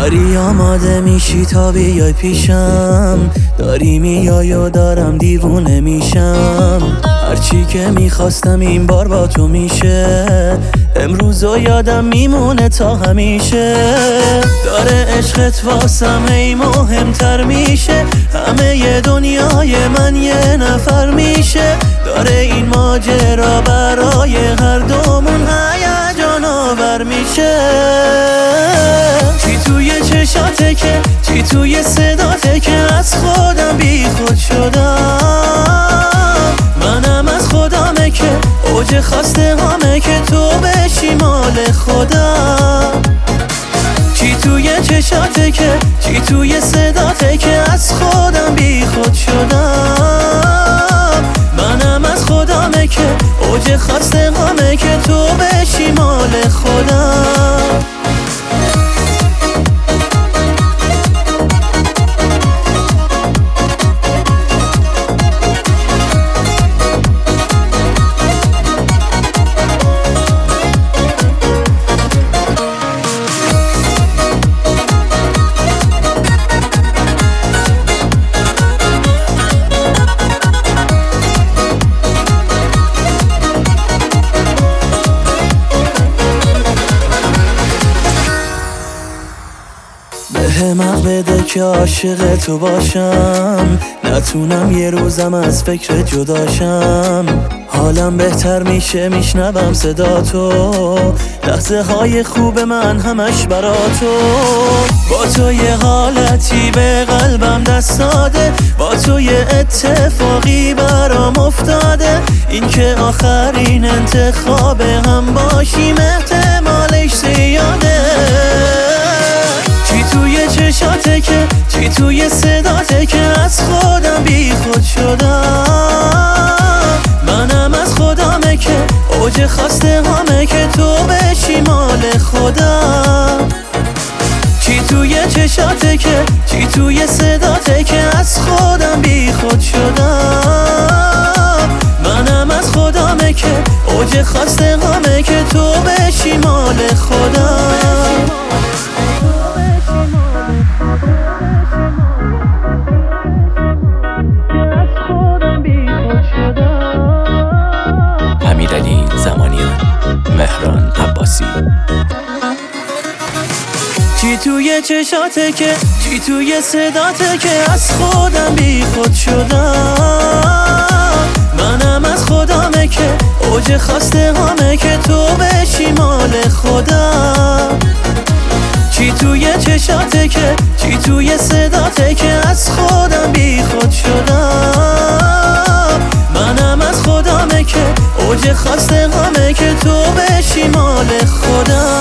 داری آماده میشی تا بیای پیشم، داری میای و دارم دیوونه میشم. هرچی که میخواستم این بار با تو میشه، امروز و یادم میمونه تا همیشه. داره عشقت واسم هی مهمتر میشه، همه ی دنیای من یه نفر میشه. داره این ماجرا برای هر دومون هیجان آور میشه. چی توی چشاته که، چی توی صداته که از خودم بی خود شدم. منم از خودمه که اوج خواسته همه که تو بشی مال خودم. چی توی چشاته که، چی توی صداته که از خودم بی خود شدم. منم از خودمه که اوج خواسته همه که تو بشی مال خودم. به من بده که عاشق تو باشم، نتونم یه روزم از فکر جداشم. حالم بهتر میشه میشنوم صدا تو، لحظه های خوب من همش برا تو. با تو یه حالتی به قلبم دست داده، با تو یه اتفاقی برام افتاده. این که آخرین انتخاب هم باشیم احتمالش زیاده. چی توی چشاته که، چی توی صداته که از خودم بی خود شدم. منم از خودمه که اوج خواسته همه که تو بشی مال خودم. چی توی چشاته که، چی توی صداته که از خودم بی خود شدم. منم از خودمه که اوج خواسته همه که تو بشی مال خودم. امیرعلی زمانیان، مهران عباسی. چی توی چشاته که، چی توی صداته که از خودم بی خود شدم. منم از خودمه که اوج خواسته همه که تو بشی مال خودم. چی توی چشاته که، چی توی صداته که از خودم بی خود شدم. منم از خودمه که اوج خواسته همه که تو بشی مال خودم.